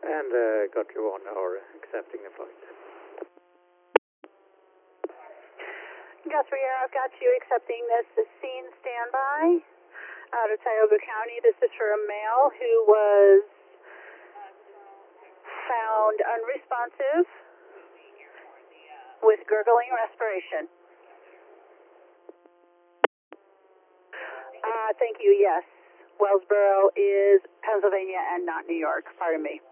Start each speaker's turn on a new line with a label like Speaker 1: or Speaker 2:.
Speaker 1: And got you on or accepting the flight.
Speaker 2: Guthrie Air, I've got you accepting this scene standby out of Tioga County. This is for a male who was found unresponsive with gurgling respiration. Thank you, yes. Wellsboro is Pennsylvania and not New York. Pardon me.